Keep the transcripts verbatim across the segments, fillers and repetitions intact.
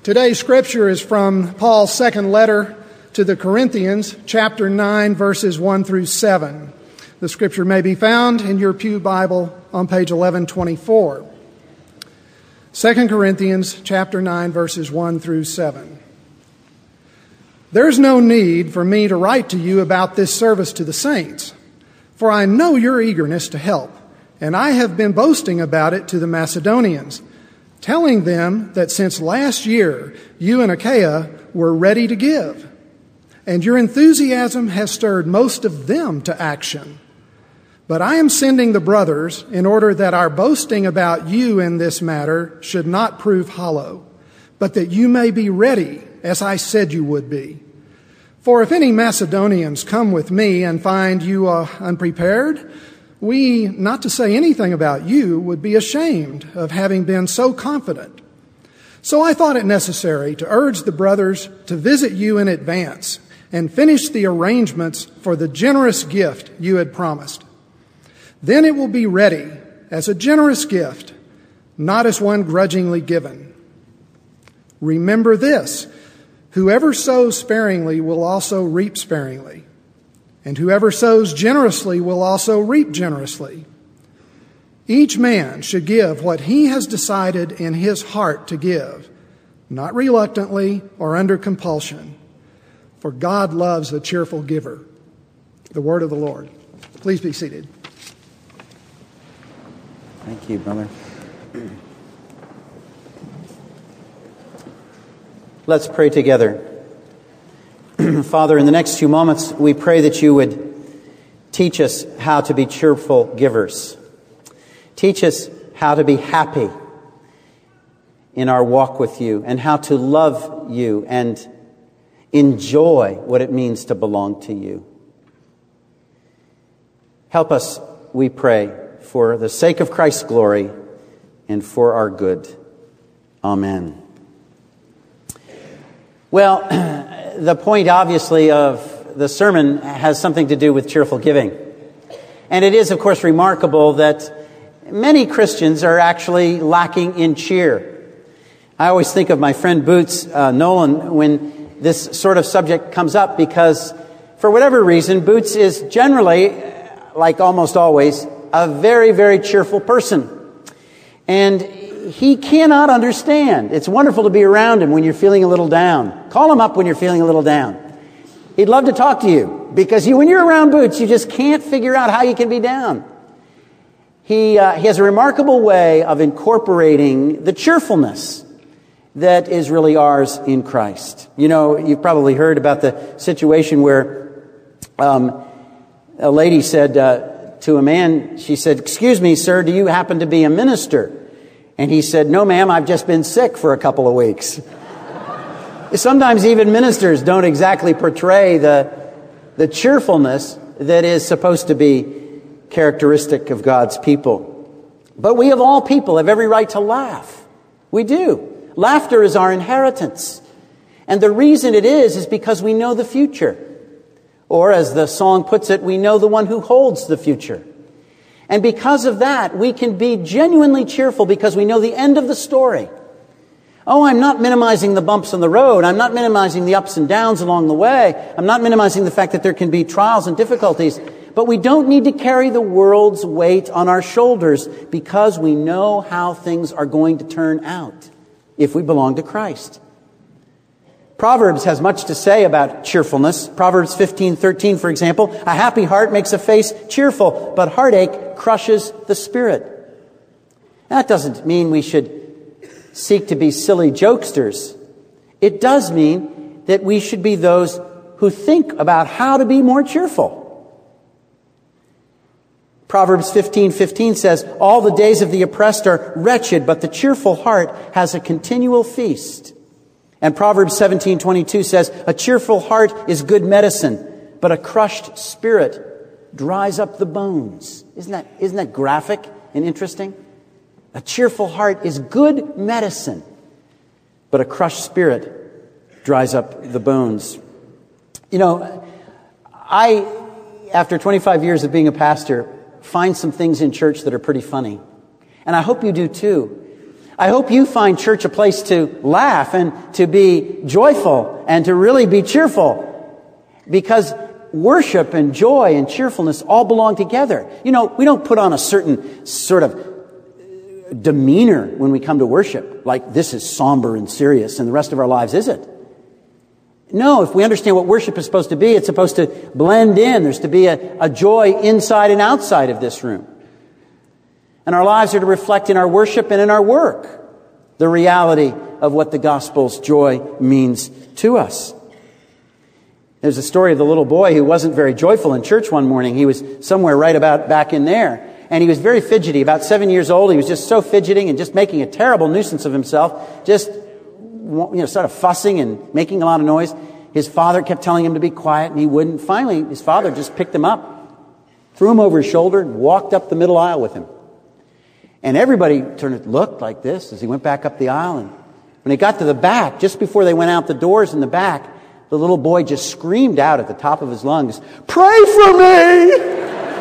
Today's scripture is from Paul's second letter to the Corinthians, chapter nine, verses one through seven. The scripture may be found in your pew Bible on page eleven twenty-four. Second Corinthians, chapter nine, verses one through seven. There's no need for me to write to you about this service to the saints, for I know your eagerness to help, and I have been boasting about it to the Macedonians, telling them that since last year you and Achaia were ready to give, and your enthusiasm has stirred most of them to action. But I am sending the brothers in order that our boasting about you in this matter should not prove hollow, but that you may be ready, as I said you would be. For if any Macedonians come with me and find you uh, unprepared, we, not to say anything about you, would be ashamed of having been so confident. So I thought it necessary to urge the brothers to visit you in advance and finish the arrangements for the generous gift you had promised. Then it will be ready as a generous gift, not as one grudgingly given. Remember this, whoever sows sparingly will also reap sparingly, and whoever sows generously will also reap generously. Each man should give what he has decided in his heart to give, not reluctantly or under compulsion, for God loves a cheerful giver. The word of the Lord. Please be seated. Thank you, brother. Let's pray together. Father, in the next few moments, we pray that you would teach us how to be cheerful givers. Teach us how to be happy in our walk with you and how to love you and enjoy what it means to belong to you. Help us, we pray, for the sake of Christ's glory and for our good. Amen. Well, the point, obviously, of the sermon has something to do with cheerful giving. And it is, of course, remarkable that many Christians are actually lacking in cheer. I always think of my friend Boots uh, Nolan when this sort of subject comes up because, for whatever reason, Boots is generally, like almost always, a very, very cheerful person. And he cannot understand. It's wonderful to be around him when you're feeling a little down. Call him up when you're feeling a little down. He'd love to talk to you because you, when you're around Boots, you just can't figure out how you can be down. He, uh, he has a remarkable way of incorporating the cheerfulness that is really ours in Christ. You know, you've probably heard about the situation where um, a lady said uh, to a man, she said, "Excuse me, sir, do you happen to be a minister?" And he said, "No, ma'am, I've just been sick for a couple of weeks." Sometimes even ministers don't exactly portray the, the cheerfulness that is supposed to be characteristic of God's people. But we of all people have every right to laugh. We do. Laughter is our inheritance. And the reason it is, is because we know the future. Or as the song puts it, we know the one who holds the future. And because of that, we can be genuinely cheerful because we know the end of the story. Oh, I'm not minimizing the bumps on the road. I'm not minimizing the ups and downs along the way. I'm not minimizing the fact that there can be trials and difficulties. But we don't need to carry the world's weight on our shoulders because we know how things are going to turn out if we belong to Christ. Proverbs has much to say about cheerfulness. Proverbs fifteen thirteen, for example, "A happy heart makes a face cheerful, but heartache crushes the spirit." That doesn't mean we should seek to be silly jokesters. It does mean that we should be those who think about how to be more cheerful. Proverbs fifteen fifteen says, "All the days of the oppressed are wretched, but the cheerful heart has a continual feast." And Proverbs seventeen twenty-two says, "A cheerful heart is good medicine, but a crushed spirit dries up the bones." Isn't that, isn't that graphic and interesting? A cheerful heart is good medicine, but a crushed spirit dries up the bones. You know, I, after twenty-five years of being a pastor, find some things in church that are pretty funny. And I hope you do too. I hope you find church a place to laugh and to be joyful and to really be cheerful, because worship and joy and cheerfulness all belong together. You know, we don't put on a certain sort of demeanor when we come to worship, like this is somber and serious and the rest of our lives isn't. No, if we understand what worship is supposed to be, it's supposed to blend in. There's to be a, a joy inside and outside of this room. And our lives are to reflect in our worship and in our work the reality of what the gospel's joy means to us. There's a story of the little boy who wasn't very joyful in church one morning. He was somewhere right about back in there. And he was very fidgety, about seven years old. He was just so fidgeting and just making a terrible nuisance of himself. Just, you know, sort of fussing and making a lot of noise. His father kept telling him to be quiet, and he wouldn't. Finally, his father just picked him up, threw him over his shoulder, and walked up the middle aisle with him. And everybody turned and looked like this as he went back up the aisle. And when he got to the back, just before they went out the doors in the back, the little boy just screamed out at the top of his lungs, "Pray for me!"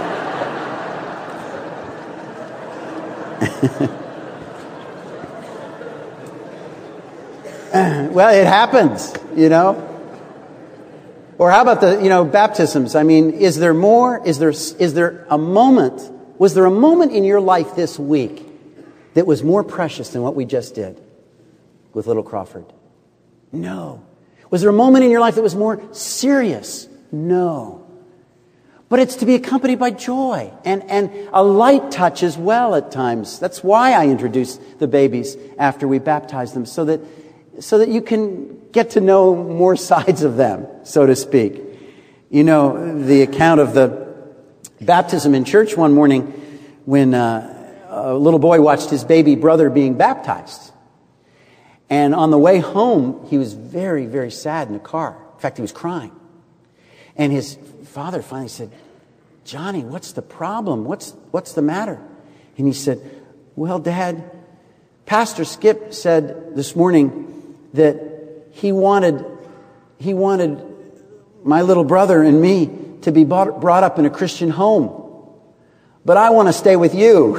Well, it happens, you know. Or how about the, you know, baptisms? I mean, is there more? Is there, is there a moment? Was there a moment in your life this week that was more precious than what we just did with little Crawford? No. Was there a moment in your life that was more serious? No. But it's to be accompanied by joy and, and a light touch as well at times. That's why I introduce the babies after we baptize them, so that so that you can get to know more sides of them, so to speak. You know, the account of the baptism in church one morning when uh, a little boy watched his baby brother being baptized. And on the way home, he was very, very sad in the car. In fact, he was crying. And his father finally said, "Johnny, what's the problem? What's what's the matter?" And he said, "Well, Dad, Pastor Skip said this morning that he wanted he wanted my little brother and me to be brought, brought up in a Christian home. But I want to stay with you."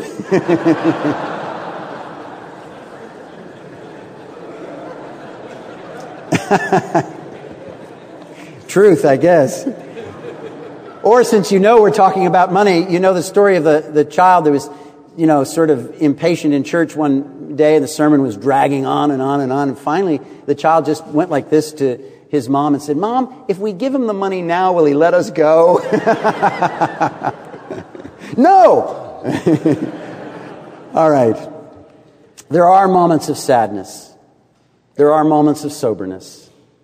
Truth, I guess. Or since you know we're talking about money, you know the story of the, the child that was, you know, sort of impatient in church one day, and the sermon was dragging on and on and on. And finally, the child just went like this to his mom and said, "Mom, if we give him the money now, will he let us go?" No! All right. There are moments of sadness. There are moments of soberness.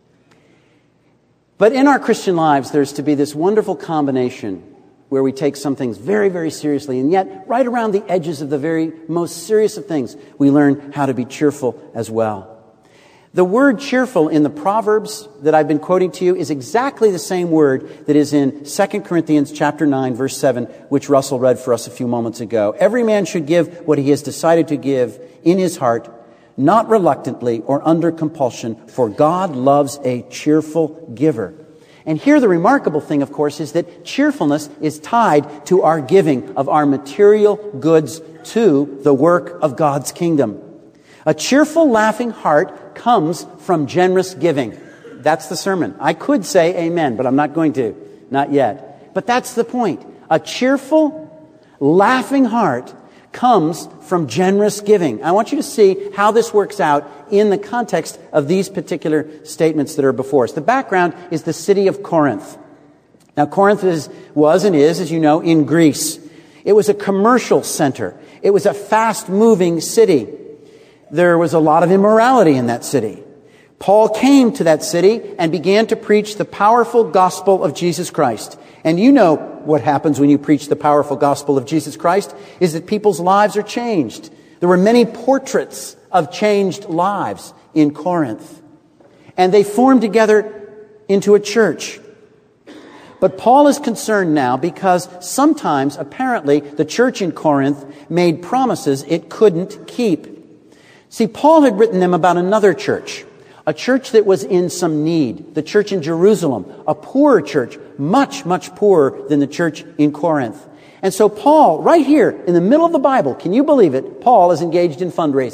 But in our Christian lives, there's to be this wonderful combination where we take some things very, very seriously, and yet right around the edges of the very most serious of things, we learn how to be cheerful as well. The word cheerful in the Proverbs that I've been quoting to you is exactly the same word that is in Second Corinthians chapter nine, verse seven, which Russell read for us a few moments ago. Every man should give what he has decided to give in his heart, not reluctantly or under compulsion, for God loves a cheerful giver. And here the remarkable thing, of course, is that cheerfulness is tied to our giving of our material goods to the work of God's kingdom. A cheerful, laughing heart comes from generous giving. That's the sermon. I could say amen, but I'm not going to. Not yet. But that's the point. A cheerful, laughing heart comes from generous giving. I want you to see how this works out in the context of these particular statements that are before us. The background is the city of Corinth. Now, Corinth is, was and is, as you know, in Greece. It was a commercial center. It was a fast-moving city. There was a lot of immorality in that city. Paul came to that city and began to preach the powerful gospel of Jesus Christ. And you know what happens when you preach the powerful gospel of Jesus Christ is that people's lives are changed. There were many portraits of changed lives in Corinth. And they formed together into a church. But Paul is concerned now because sometimes, apparently, the church in Corinth made promises it couldn't keep. See, Paul had written them about another church, a church that was in some need, the church in Jerusalem, a poorer church, much, much poorer than the church in Corinth. And so Paul, right here in the middle of the Bible, can you believe it? Paul is engaged in fundraising.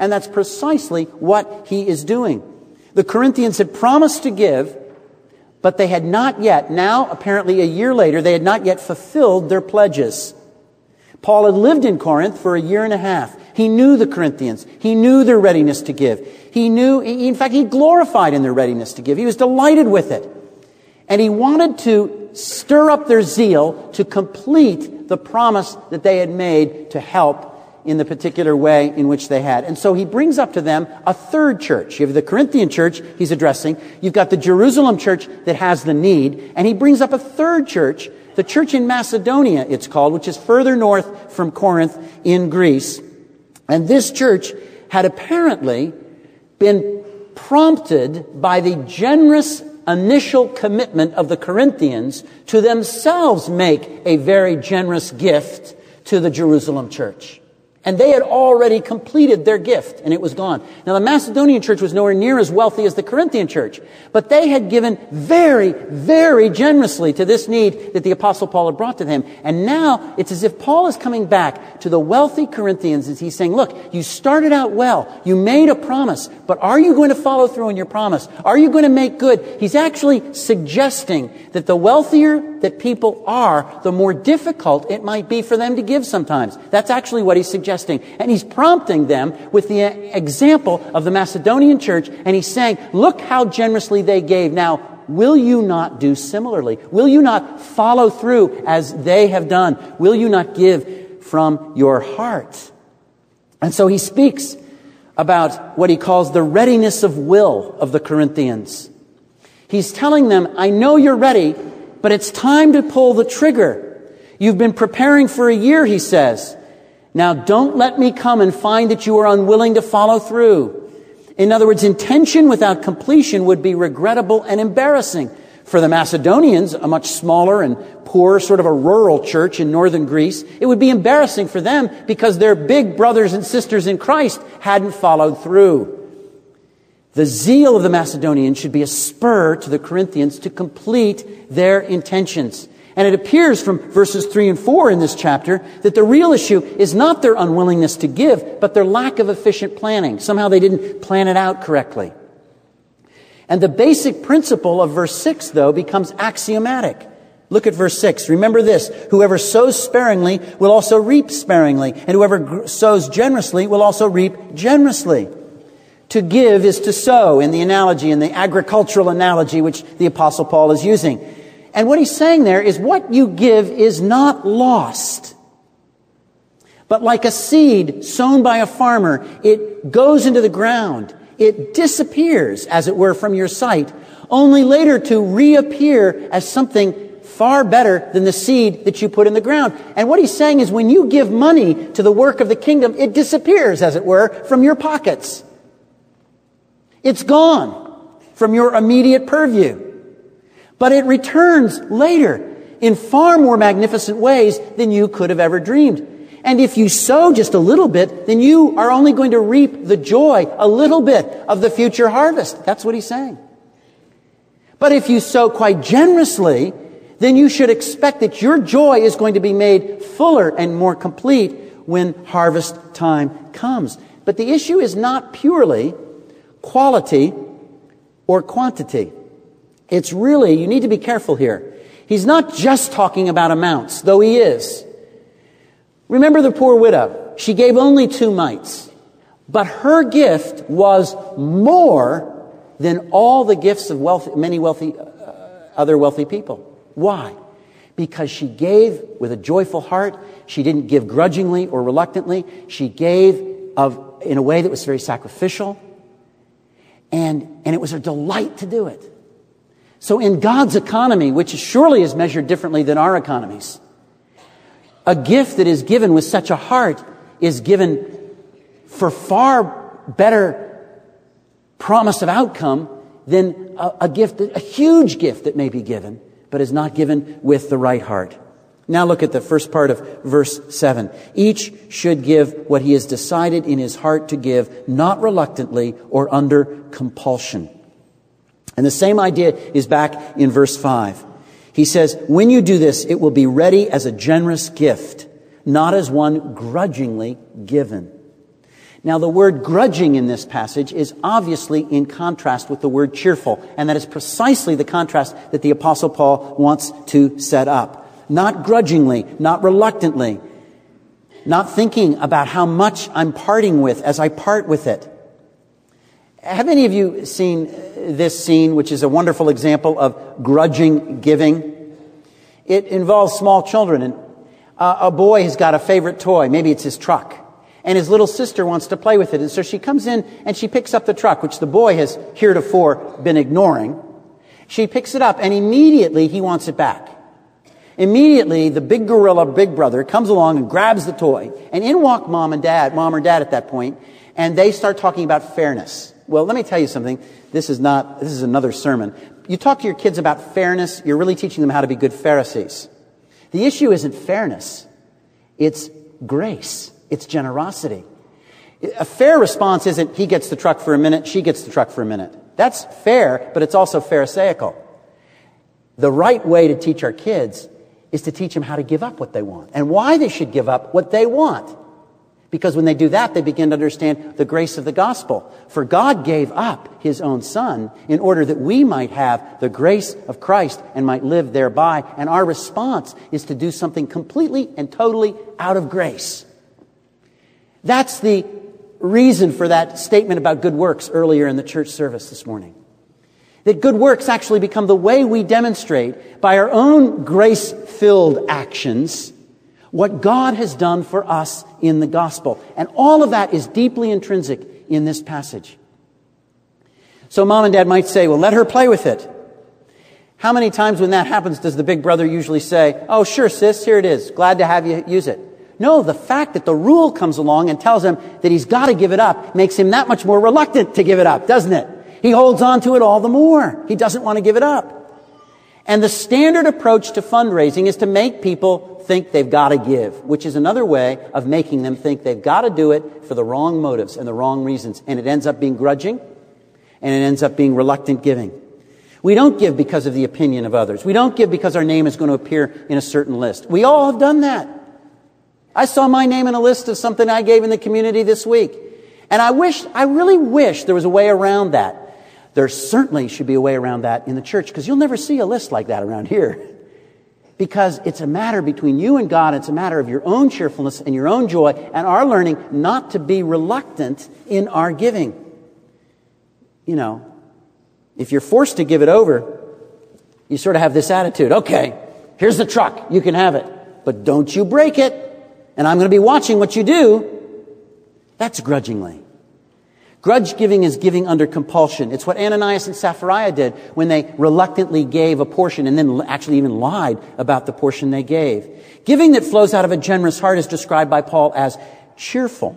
And that's precisely what he is doing. The Corinthians had promised to give, but they had not yet, now apparently a year later, they had not yet fulfilled their pledges. Paul had lived in Corinth for a year and a half. He knew the Corinthians. He knew their readiness to give. He knew, in fact, he glorified in their readiness to give. He was delighted with it. And he wanted to stir up their zeal to complete the promise that they had made to help in the particular way in which they had. And so he brings up to them a third church. You have the Corinthian church he's addressing. You've got the Jerusalem church that has the need. And he brings up a third church, the church in Macedonia, it's called, which is further north from Corinth in Greece. And this church had apparently been prompted by the generous initial commitment of the Corinthians to themselves make a very generous gift to the Jerusalem church. And they had already completed their gift, and it was gone. Now, the Macedonian church was nowhere near as wealthy as the Corinthian church, but they had given very, very generously to this need that the Apostle Paul had brought to them. And now, it's as if Paul is coming back to the wealthy Corinthians as he's saying, look, you started out well. You made a promise, but are you going to follow through on your promise? Are you going to make good? He's actually suggesting that the wealthier that people are, the more difficult it might be for them to give sometimes. That's actually what he's suggesting. And he's prompting them with the example of the Macedonian church, and he's saying, look how generously they gave. Now, will you not do similarly? Will you not follow through as they have done? Will you not give from your heart? And so he speaks about what he calls the readiness of will of the Corinthians. He's telling them, I know you're ready, but it's time to pull the trigger. You've been preparing for a year, he says. Now, don't let me come and find that you are unwilling to follow through. In other words, intention without completion would be regrettable and embarrassing. For the Macedonians, a much smaller and poorer, sort of a rural church in northern Greece, it would be embarrassing for them because their big brothers and sisters in Christ hadn't followed through. The zeal of the Macedonians should be a spur to the Corinthians to complete their intentions. And it appears from verses three and four in this chapter that the real issue is not their unwillingness to give, but their lack of efficient planning. Somehow they didn't plan it out correctly. And the basic principle of verse six, though, becomes axiomatic. Look at verse six. Remember this, whoever sows sparingly will also reap sparingly, and whoever sows generously will also reap generously. To give is to sow, in the analogy, in the agricultural analogy which the Apostle Paul is using. And what he's saying there is what you give is not lost. But like a seed sown by a farmer, it goes into the ground. It disappears, as it were, from your sight, only later to reappear as something far better than the seed that you put in the ground. And what he's saying is when you give money to the work of the kingdom, it disappears, as it were, from your pockets. It's gone from your immediate purview. But it returns later in far more magnificent ways than you could have ever dreamed. And if you sow just a little bit, then you are only going to reap the joy, a little bit of the future harvest. That's what he's saying. But if you sow quite generously, then you should expect that your joy is going to be made fuller and more complete when harvest time comes. But the issue is not purely quality or quantity. It's really, you need to be careful here. He's not just talking about amounts, though he is. Remember the poor widow. She gave only two mites. But her gift was more than all the gifts of wealthy, many wealthy, uh, other wealthy people. Why? Because she gave with a joyful heart. She didn't give grudgingly or reluctantly. She gave of in a way that was very sacrificial. And, and it was her delight to do it. So in God's economy, which surely is measured differently than our economies, a gift that is given with such a heart is given for far better promise of outcome than a, a gift, a huge gift that may be given, but is not given with the right heart. Now look at the first part of verse seven. Each should give what he has decided in his heart to give, not reluctantly or under compulsion. And the same idea is back in verse five. He says, when you do this, it will be ready as a generous gift, not as one grudgingly given. Now, the word grudging in this passage is obviously in contrast with the word cheerful, and that is precisely the contrast that the Apostle Paul wants to set up. Not grudgingly, not reluctantly, not thinking about how much I'm parting with as I part with it. Have any of you seen this scene, which is a wonderful example of grudging giving? It involves small children, and uh, a boy has got a favorite toy. Maybe it's his truck. And his little sister wants to play with it. And so she comes in and she picks up the truck, which the boy has heretofore been ignoring. She picks it up and immediately he wants it back. Immediately the big gorilla, big brother, comes along and grabs the toy. And in walk mom and dad, mom or dad at that point, and they start talking about fairness. Well, let me tell you something. This is not, this is another sermon. You talk to your kids about fairness, you're really teaching them how to be good Pharisees. The issue isn't fairness. It's grace. It's generosity. A fair response isn't he gets the truck for a minute, she gets the truck for a minute. That's fair, but it's also pharisaical. The right way to teach our kids is to teach them how to give up what they want and why they should give up what they want. Because when they do that, they begin to understand the grace of the gospel. For God gave up his own son in order that we might have the grace of Christ and might live thereby. And our response is to do something completely and totally out of grace. That's the reason for that statement about good works earlier in the church service this morning. That good works actually become the way we demonstrate by our own grace-filled actions what God has done for us in the gospel. And all of that is deeply intrinsic in this passage. So mom and dad might say, well, let her play with it. How many times when that happens does the big brother usually say, oh, sure, sis, here it is. Glad to have you use it. No, the fact that the rule comes along and tells him that he's got to give it up makes him that much more reluctant to give it up, doesn't it? He holds on to it all the more. He doesn't want to give it up. And the standard approach to fundraising is to make people think they've got to give, which is another way of making them think they've got to do it for the wrong motives and the wrong reasons. And it ends up being grudging, and it ends up being reluctant giving. We don't give because of the opinion of others. We don't give because our name is going to appear in a certain list. We all have done that. I saw my name in a list of something I gave in the community this week. And I wish, I really wish there was a way around that. There certainly should be a way around that in the church, because you'll never see a list like that around here. Because it's a matter between you and God. It's a matter of your own cheerfulness and your own joy and our learning not to be reluctant in our giving. You know, if you're forced to give it over, you sort of have this attitude. Okay, here's the truck. You can have it. But don't you break it. And I'm going to be watching what you do. That's grudgingly. Grudge giving is giving under compulsion. It's what Ananias and Sapphira did when they reluctantly gave a portion and then actually even lied about the portion they gave. Giving that flows out of a generous heart is described by Paul as cheerful.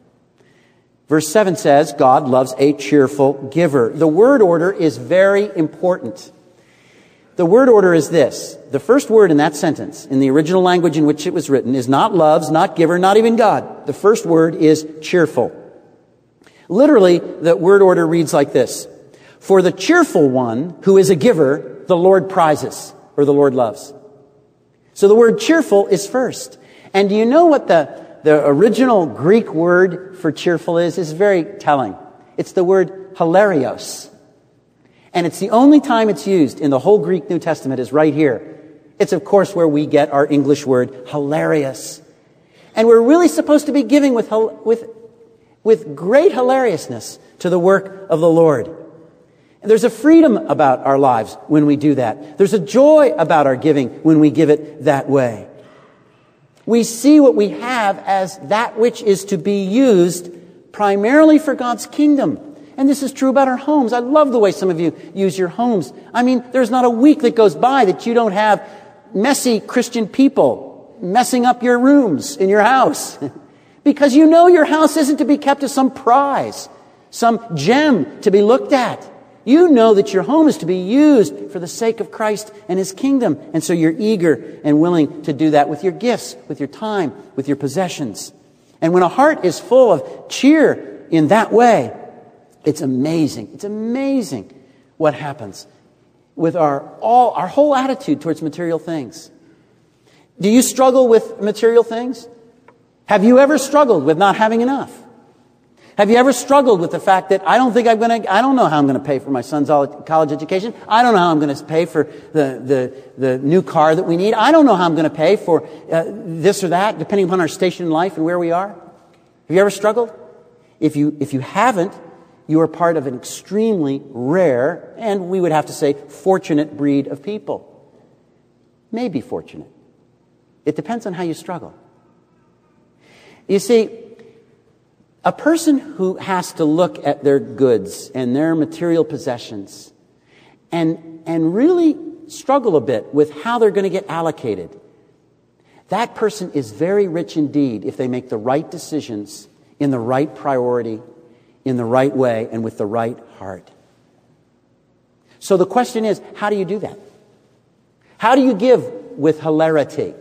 Verse seven says, God loves a cheerful giver. The word order is very important. The word order is this. The first word in that sentence, in the original language in which it was written, is not loves, not giver, not even God. The first word is cheerful. Literally, the word order reads like this. For the cheerful one who is a giver, the Lord prizes, or the Lord loves. So the word cheerful is first. And do you know what the, the original Greek word for cheerful is? It's very telling. It's the word hilarios. And it's the only time it's used in the whole Greek New Testament is right here. It's, of course, where we get our English word hilarious. And we're really supposed to be giving with, with, with great hilariousness to the work of the Lord. And there's a freedom about our lives when we do that. There's a joy about our giving when we give it that way. We see what we have as that which is to be used primarily for God's kingdom. And this is true about our homes. I love the way some of you use your homes. I mean, there's not a week that goes by that you don't have messy Christian people messing up your rooms in your house. Because you know your house isn't to be kept as some prize, some gem to be looked at. You know that your home is to be used for the sake of Christ and His kingdom. And so you're eager and willing to do that with your gifts, with your time, with your possessions. And when a heart is full of cheer in that way, it's amazing. It's amazing what happens with our all our whole attitude towards material things. Do you struggle with material things? Have you ever struggled with not having enough? Have you ever struggled with the fact that I don't think I'm going to, I don't know how I'm going to pay for my son's college education. I don't know how I'm going to pay for the, the, the new car that we need. I don't know how I'm going to pay for uh, this or that, depending upon our station in life and where we are. Have you ever struggled? If you, if you haven't, you are part of an extremely rare, and we would have to say fortunate breed of people. Maybe fortunate. It depends on how you struggle. You see, a person who has to look at their goods and their material possessions and, and really struggle a bit with how they're going to get allocated, that person is very rich indeed if they make the right decisions in the right priority, in the right way, and with the right heart. So the question is, how do you do that? How do you give with hilarity?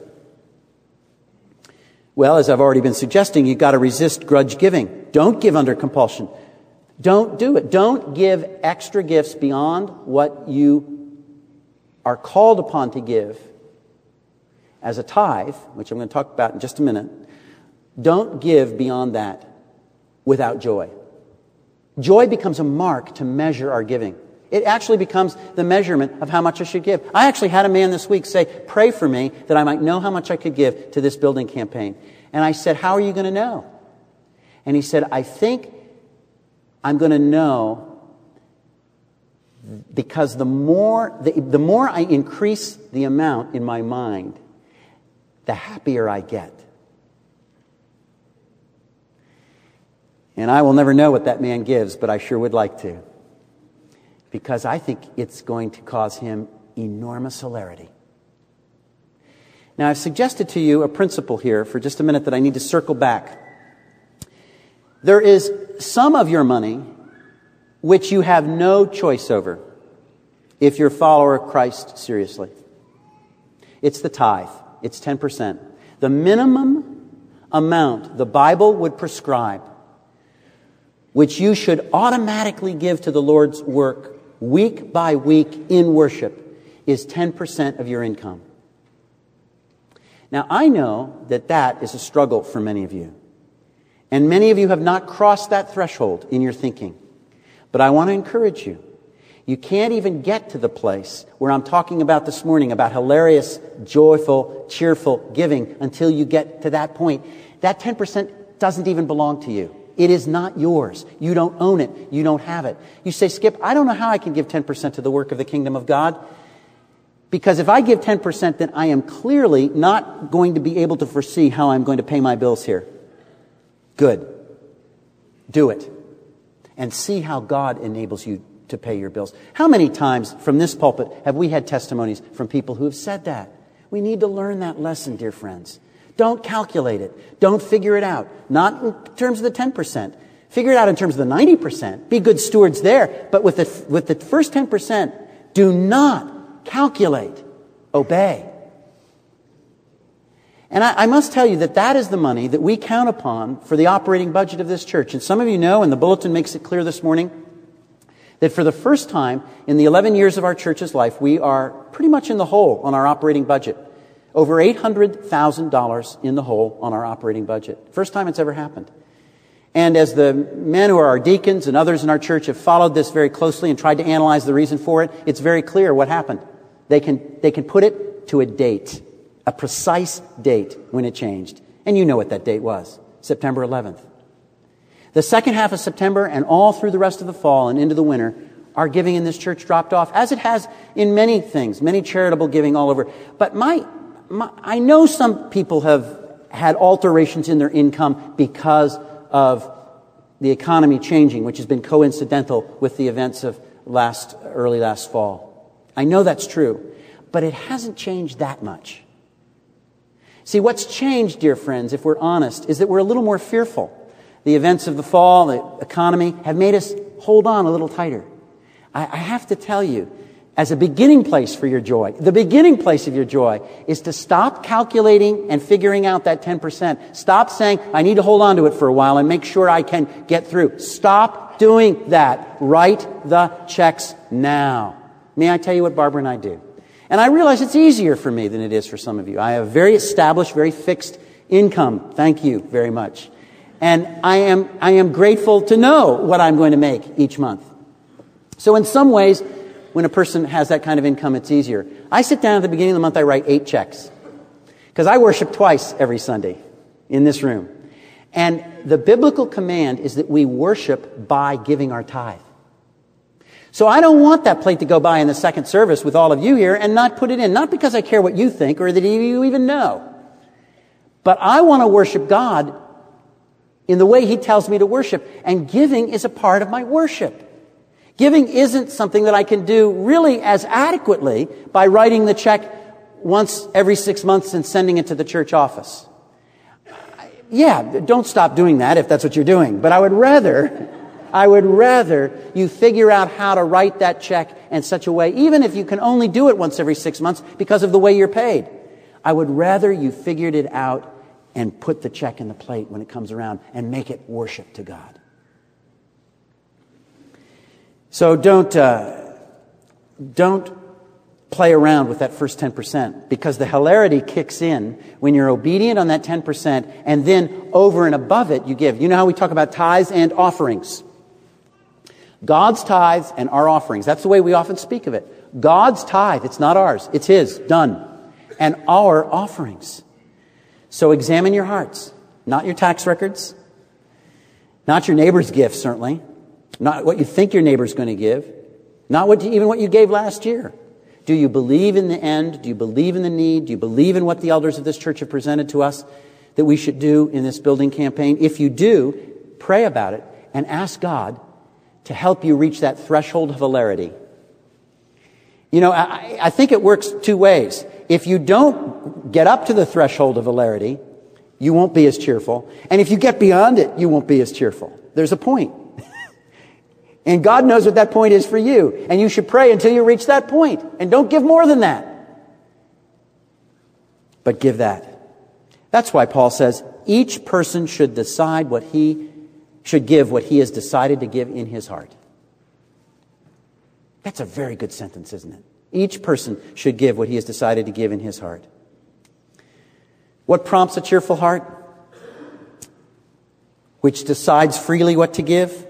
Well, as I've already been suggesting, you've got to resist grudge giving. Don't give under compulsion. Don't do it. Don't give extra gifts beyond what you are called upon to give as a tithe, which I'm going to talk about in just a minute. Don't give beyond that without joy. Joy becomes a mark to measure our giving. It actually becomes the measurement of how much I should give. I actually had a man this week say, pray for me that I might know how much I could give to this building campaign. And I said, how are you going to know? And he said, I think I'm going to know because the more, the, the more I increase the amount in my mind, the happier I get. And I will never know what that man gives, but I sure would like to. Because I think it's going to cause him enormous hilarity. Now, I've suggested to you a principle here for just a minute that I need to circle back. There is some of your money which you have no choice over if you're a follower of Christ seriously. It's the tithe. It's ten percent. The minimum amount the Bible would prescribe, which you should automatically give to the Lord's work week by week in worship, is ten percent of your income. Now, I know that that is a struggle for many of you. And many of you have not crossed that threshold in your thinking. But I want to encourage you. You can't even get to the place where I'm talking about this morning about hilarious, joyful, cheerful giving until you get to that point. That ten percent doesn't even belong to you. It is not yours. You don't own it. You don't have it. You say, Skip, I don't know how I can give ten percent to the work of the kingdom of God. Because if I give ten percent, then I am clearly not going to be able to foresee how I'm going to pay my bills here. Good. Do it. And see how God enables you to pay your bills. How many times from this pulpit have we had testimonies from people who have said that? We need to learn that lesson, dear friends. Don't calculate it. Don't figure it out. Not in terms of the ten percent. Figure it out in terms of the ninety percent. Be good stewards there. But with the, with the first ten percent, do not calculate. Obey. And I, I must tell you that that is the money that we count upon for the operating budget of this church. And some of you know, and the bulletin makes it clear this morning, that for the first time in the eleven years of our church's life, we are pretty much in the hole on our operating budget. Over eight hundred thousand dollars in the hole on our operating budget. First time it's ever happened. And as the men who are our deacons and others in our church have followed this very closely and tried to analyze the reason for it, it's very clear what happened. They can, they can put it to a date, a precise date when it changed. And you know what that date was, September eleventh. The second half of September and all through the rest of the fall and into the winter, our giving in this church dropped off, as it has in many things, many charitable giving all over. But my, my I know some people have had alterations in their income because of the economy changing, which has been coincidental with the events of last early last fall. I know that's true, but it hasn't changed that much. See, what's changed, dear friends, if we're honest, is that we're a little more fearful. The events of the fall, the economy, have made us hold on a little tighter. I, I have to tell you, as a beginning place for your joy, the beginning place of your joy is to stop calculating and figuring out that ten percent. Stop saying, I need to hold on to it for a while and make sure I can get through. Stop doing that. Write the checks now. May I tell you what Barbara and I do? And I realize it's easier for me than it is for some of you. I have very established, very fixed income. Thank you very much. And I am, I am grateful to know what I'm going to make each month. So in some ways, when a person has that kind of income, it's easier. I sit down at the beginning of the month, I write eight checks. Because I worship twice every Sunday in this room. And the biblical command is that we worship by giving our tithe. So I don't want that plate to go by in the second service with all of you here and not put it in. Not because I care what you think or that you even know. But I want to worship God in the way He tells me to worship. And giving is a part of my worship. Giving isn't something that I can do really as adequately by writing the check once every six months and sending it to the church office. Yeah, don't stop doing that if that's what you're doing. But I would rather, I would rather you figure out how to write that check in such a way, even if you can only do it once every six months because of the way you're paid. I would rather you figured it out and put the check in the plate when it comes around and make it worship to God. So don't, uh, don't play around with that first ten percent, because the hilarity kicks in when you're obedient on that ten percent and then over and above it you give. You know how we talk about tithes and offerings? God's tithes and our offerings. That's the way we often speak of it. God's tithe, it's not ours. It's His, done. And our offerings. So examine your hearts. Not your tax records. Not your neighbor's gifts, certainly. Not what you think your neighbor's going to give. Not what you, even what you gave last year. Do you believe in the end? Do you believe in the need? Do you believe in what the elders of this church have presented to us that we should do in this building campaign? If you do, pray about it and ask God to help you reach that threshold of hilarity. You know, I, I think it works two ways. If you don't get up to the threshold of hilarity, you won't be as cheerful. And if you get beyond it, you won't be as cheerful. There's a point. And God knows what that point is for you. And you should pray until you reach that point. And don't give more than that. But give that. That's why Paul says each person should decide what he should give, what he has decided to give in his heart. That's a very good sentence, isn't it? Each person should give what he has decided to give in his heart. What prompts a cheerful heart? Which decides freely what to give?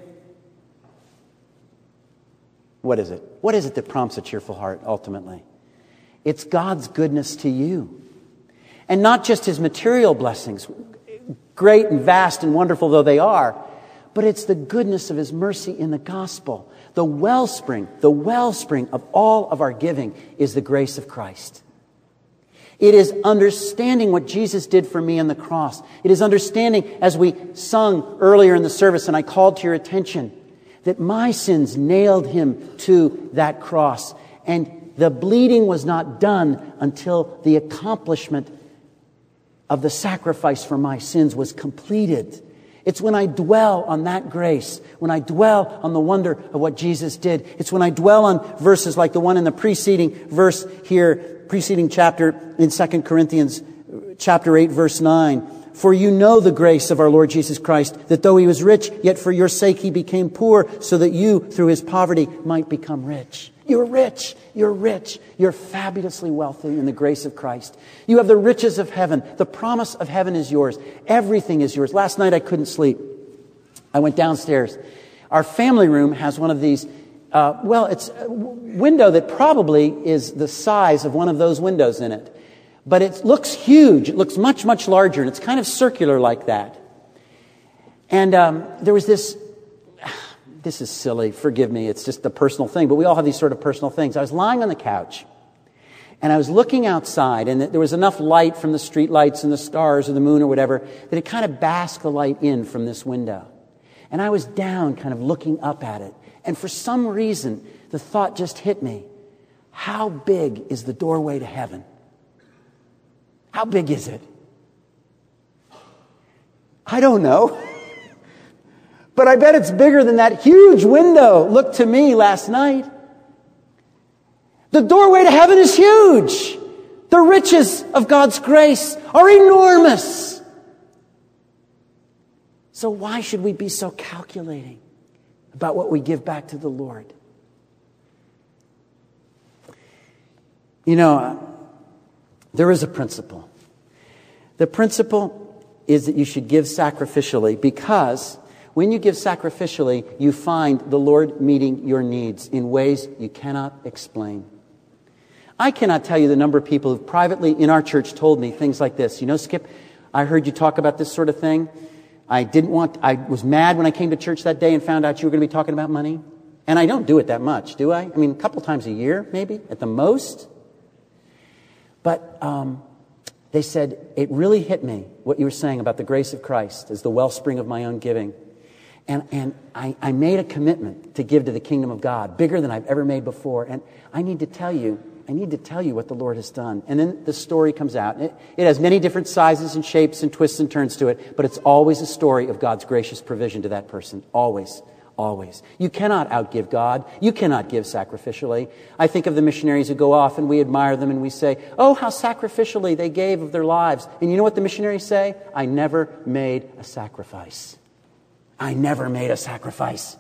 What is it? What is it that prompts a cheerful heart ultimately? It's God's goodness to you. And not just His material blessings, great and vast and wonderful though they are, but it's the goodness of His mercy in the gospel. The wellspring, the wellspring of all of our giving is the grace of Christ. It is understanding what Jesus did for me on the cross. It is understanding, as we sung earlier in the service and I called to your attention, that my sins nailed Him to that cross. And the bleeding was not done until the accomplishment of the sacrifice for my sins was completed. It's when I dwell on that grace, when I dwell on the wonder of what Jesus did. It's when I dwell on verses like the one in the preceding verse here, preceding chapter in Second Corinthians chapter eight, verse nine. For you know the grace of our Lord Jesus Christ, that though He was rich, yet for your sake He became poor, so that you, through His poverty, might become rich. You're rich. You're rich. You're fabulously wealthy in the grace of Christ. You have the riches of heaven. The promise of heaven is yours. Everything is yours. Last night I couldn't sleep. I went downstairs. Our family room has one of these, uh, well, it's a window that probably is the size of one of those windows in it. But it looks huge. It looks much, much larger. And it's kind of circular like that. And um, there was this, this is silly. Forgive me. It's just a personal thing. But we all have these sort of personal things. I was lying on the couch. And I was looking outside. And there was enough light from the street lights and the stars or the moon or whatever that it kind of basked the light in from this window. And I was down kind of looking up at it. And for some reason, the thought just hit me. How big is the doorway to heaven? How big is it? I don't know. But I bet it's bigger than that huge window looked to me last night. The doorway to heaven is huge. The riches of God's grace are enormous. So why should we be so calculating about what we give back to the Lord? You know, there is a principle. The principle is that you should give sacrificially, because when you give sacrificially, you find the Lord meeting your needs in ways you cannot explain. I cannot tell you the number of people who privately in our church told me things like this. You know, Skip, I heard you talk about this sort of thing. I didn't want, I was mad when I came to church that day and found out you were going to be talking about money. And I don't do it that much, do I? I mean, a couple times a year, maybe, at the most. But um, they said, it really hit me, what you were saying about the grace of Christ as the wellspring of my own giving. And, and I, I made a commitment to give to the kingdom of God, bigger than I've ever made before. And I need to tell you, I need to tell you what the Lord has done. And then the story comes out. It, it has many different sizes and shapes and twists and turns to it, but it's always a story of God's gracious provision to that person. Always. Always. You cannot outgive God. You cannot give sacrificially. I think of the missionaries who go off and we admire them and we say, oh, how sacrificially they gave of their lives. And you know what the missionaries say? I never made a sacrifice. I never made a sacrifice.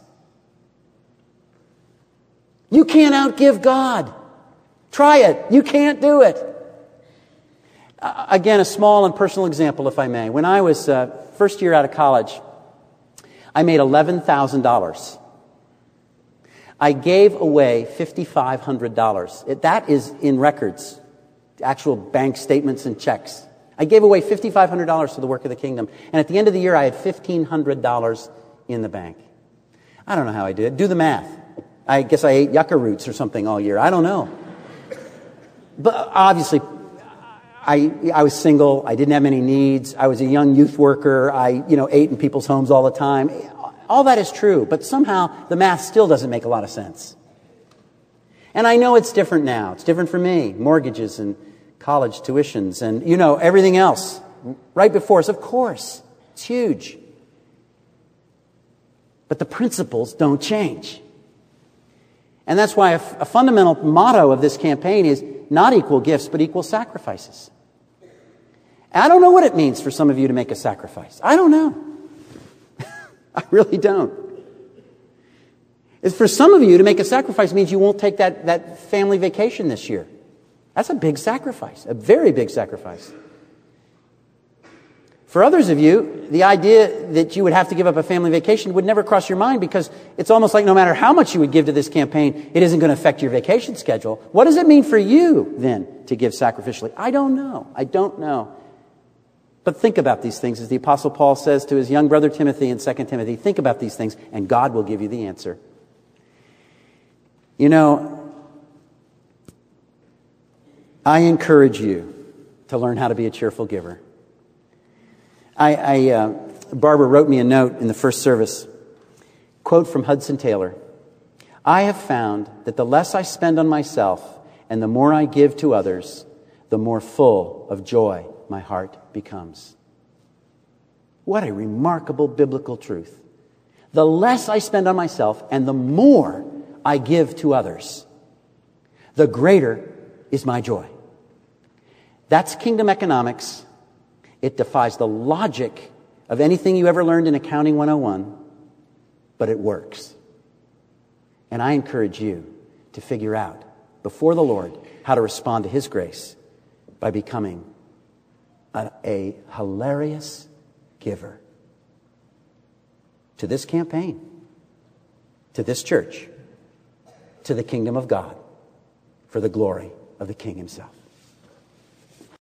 You can't outgive God. Try it. You can't do it. Uh, again, a small and personal example, if I may. When I was uh, first year out of college, I made eleven thousand dollars. I gave away five thousand five hundred dollars. It, that is in records, actual bank statements and checks. I gave away five thousand five hundred dollars to the work of the kingdom. And at the end of the year, I had fifteen hundred dollars in the bank. I don't know how I did it. Do the math. I guess I ate yucca roots or something all year. I don't know. But obviously, I I was single. I didn't have many needs. I was a young youth worker. I, you know, ate in people's homes all the time. All that is true, but somehow the math still doesn't make a lot of sense. And I know it's different now. It's different for me. Mortgages and college tuitions and, you know, everything else right before us. Of course, it's huge. But the principles don't change. And that's why a, a fundamental motto of this campaign is not equal gifts, but equal sacrifices. And I don't know what it means for some of you to make a sacrifice. I don't know. I really don't. It's for some of you to make a sacrifice means you won't take that, that family vacation this year. That's a big sacrifice, a very big sacrifice. For others of you, the idea that you would have to give up a family vacation would never cross your mind, because it's almost like no matter how much you would give to this campaign, it isn't going to affect your vacation schedule. What does it mean for you, then, to give sacrificially? I don't know. I don't know. But think about these things, as the Apostle Paul says to his young brother Timothy in Second Timothy. Think about these things, and God will give you the answer. You know, I encourage you to learn how to be a cheerful giver. I, I uh, Barbara wrote me a note in the first service. Quote from Hudson Taylor. I have found that the less I spend on myself and the more I give to others, the more full of joy my heart becomes. What a remarkable biblical truth. The less I spend on myself and the more I give to others, the greater is my joy. That's kingdom economics. It defies the logic of anything you ever learned in Accounting one oh one, but it works. And I encourage you to figure out before the Lord how to respond to His grace by becoming a, a hilarious giver to this campaign, to this church, to the kingdom of God, for the glory of the King Himself.